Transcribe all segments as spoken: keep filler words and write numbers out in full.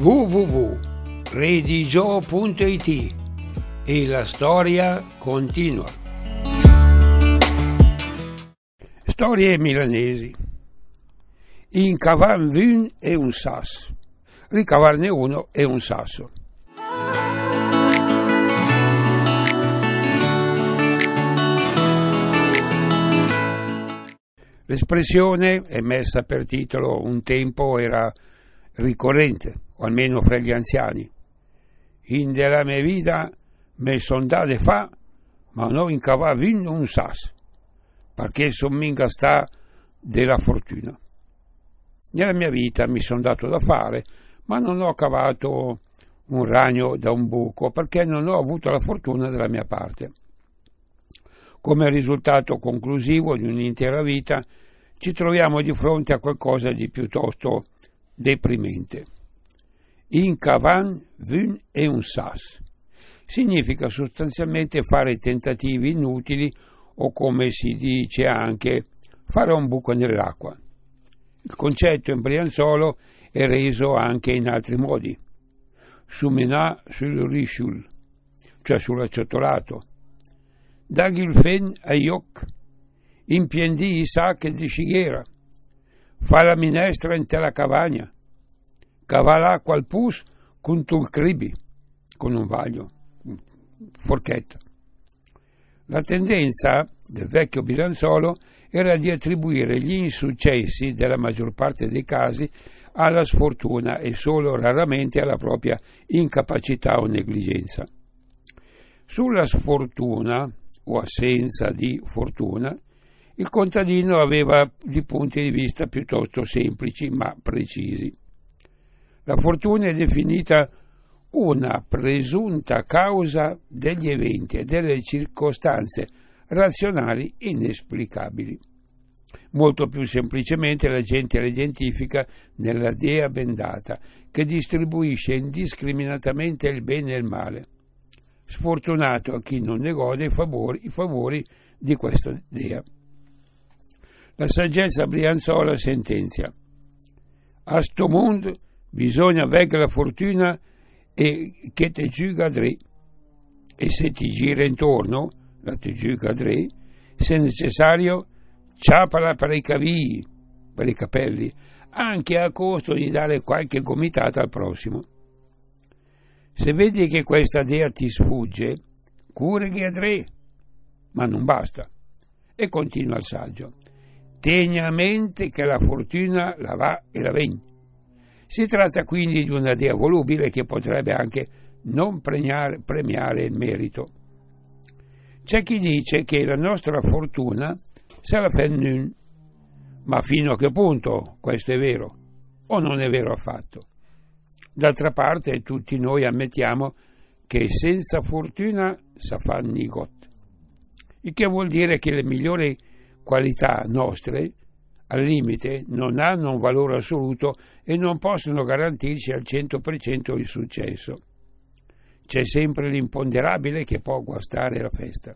w w w punto redigio punto i t e la storia continua. Storie milanesi. Incavarne un e un sasso. Ricavarne uno e un sasso. L'espressione è messa per titolo, un tempo era ricorrente, o almeno fra gli anziani. In della mia vita me son date fa, ma non incavar vinto un sas, perché son minga sta della fortuna. Nella mia vita mi son dato da fare, ma non ho cavato un ragno da un buco, perché non ho avuto la fortuna della mia parte. Come risultato conclusivo di un'intera vita, ci troviamo di fronte a qualcosa di piuttosto deprimente. Incavan vun e un sas. Significa sostanzialmente fare tentativi inutili o, come si dice anche, fare un buco nell'acqua. Il concetto in brianzolo è reso anche in altri modi. Sumenà sul risciul, cioè sull'acciottolato. Dagli il fen a ioc, impiendi i sacchi di scighera, fa la minestra in te la cavagna, cava l'acqua al pus con tul cribi, con un vaglio, forchetta. La tendenza del vecchio bilanzolo era di attribuire gli insuccessi della maggior parte dei casi alla sfortuna e solo raramente alla propria incapacità o negligenza. Sulla sfortuna o assenza di fortuna, il contadino aveva di punti di vista piuttosto semplici ma precisi. La fortuna è definita una presunta causa degli eventi e delle circostanze razionali inesplicabili. Molto più semplicemente la gente la identifica nella dea bendata, che distribuisce indiscriminatamente il bene e il male. Sfortunato a chi non ne gode i favori, i favori di questa dea. La saggezza brianzola sentenzia: a sto mondo bisogna avere la fortuna e che te giuga dre, e se ti gira intorno, la te giuga dre, se necessario, ciapala per i cavigli, per i capelli, anche a costo di dare qualche gomitata al prossimo. Se vedi che questa dea ti sfugge, curaghi a dre, ma non basta. E continua il saggio: tieni a mente che la fortuna la va e la ven. Si tratta quindi di una dea volubile che potrebbe anche non premiare, premiare il merito. C'è chi dice che la nostra fortuna se la fa nun, ma fino a che punto questo è vero o non è vero affatto? D'altra parte tutti noi ammettiamo che senza fortuna sa fa nigot, il che vuol dire che le migliori qualità nostre al limite non hanno un valore assoluto e non possono garantirci al cento per cento il successo. C'è sempre l'imponderabile che può guastare la festa.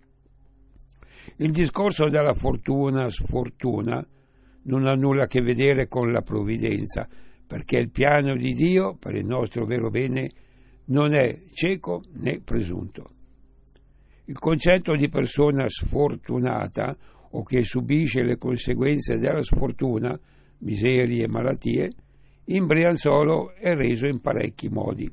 Il discorso della fortuna sfortuna non ha nulla a che vedere con la provvidenza, perché il piano di Dio per il nostro vero bene non è cieco né presunto. Il concetto di persona sfortunata o che subisce le conseguenze della sfortuna, miserie e malattie, in brianzolo è reso in parecchi modi.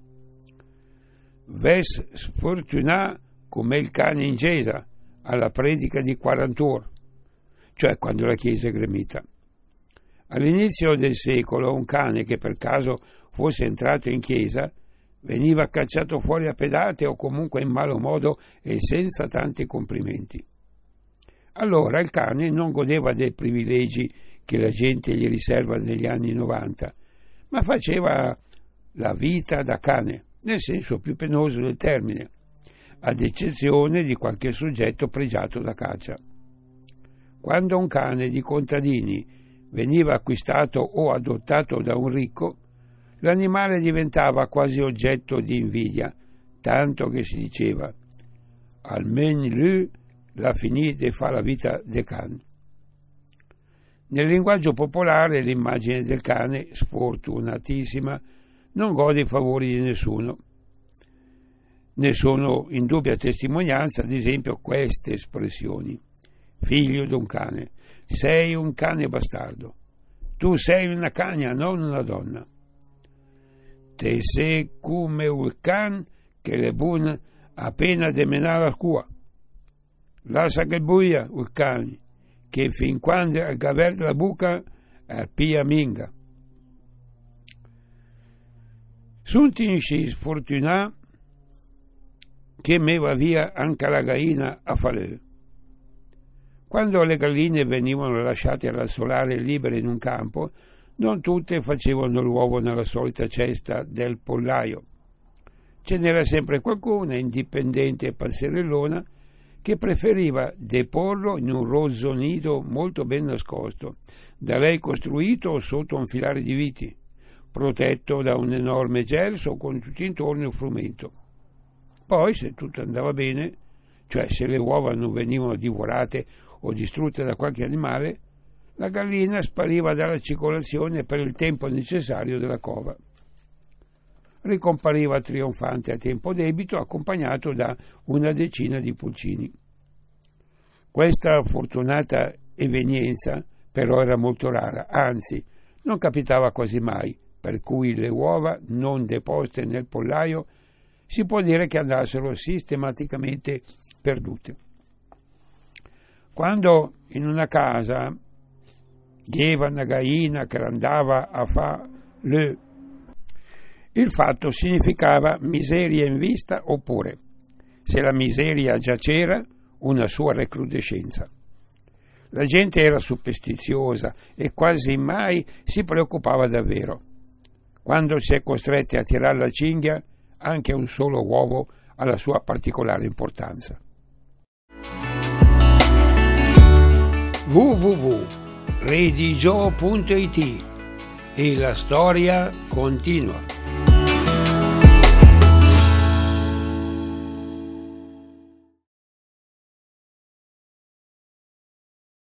Ves sfortunà come il cane in chiesa alla predica di quarant'ora, cioè quando la chiesa è gremita. All'inizio del secolo un cane che per caso fosse entrato in chiesa veniva cacciato fuori a pedate o comunque in malo modo e senza tanti complimenti. Allora il cane non godeva dei privilegi che la gente gli riserva negli anni novanta, ma faceva la vita da cane, nel senso più penoso del termine, ad eccezione di qualche soggetto pregiato da caccia. Quando un cane di contadini veniva acquistato o adottato da un ricco, l'animale diventava quasi oggetto di invidia, tanto che si diceva «almen lui la finì de fa la vita de can». Nel linguaggio popolare l'immagine del cane, sfortunatissima, non gode i favori di nessuno. Ne sono in dubbia testimonianza, ad esempio, queste espressioni: figlio d'un cane, sei un cane bastardo, tu sei una cagna, non una donna. Te sei come un can che le bun appena de menare al cua. Lascia che buia il cane, che fin quando ha aperto la buca arpia minga. Sunt si sfortunà che me va via anche la gallina a falè. Quando le galline venivano lasciate al solare libere in un campo, non tutte facevano l'uovo nella solita cesta del pollaio. Ce n'era sempre qualcuna, indipendente e passerellona, che preferiva deporlo in un rozzo nido molto ben nascosto, da lei costruito sotto un filare di viti, protetto da un enorme gelso con tutto intorno un frumento. Poi, se tutto andava bene, cioè se le uova non venivano divorate o distrutte da qualche animale, la gallina spariva dalla circolazione per il tempo necessario della cova. Ricompariva trionfante a tempo debito, accompagnato da una decina di pulcini. Questa fortunata evenienza però era molto rara, anzi, non capitava quasi mai, per cui le uova non deposte nel pollaio si può dire che andassero sistematicamente perdute. Quando in una casa dieva una gallina che andava a fa le, il fatto significava miseria in vista, oppure, se la miseria già c'era, una sua recrudescenza. La gente era superstiziosa e quasi mai si preoccupava davvero. Quando si è costretti a tirare la cinghia, anche un solo uovo ha la sua particolare importanza. w w w punto redigio punto it e la storia continua.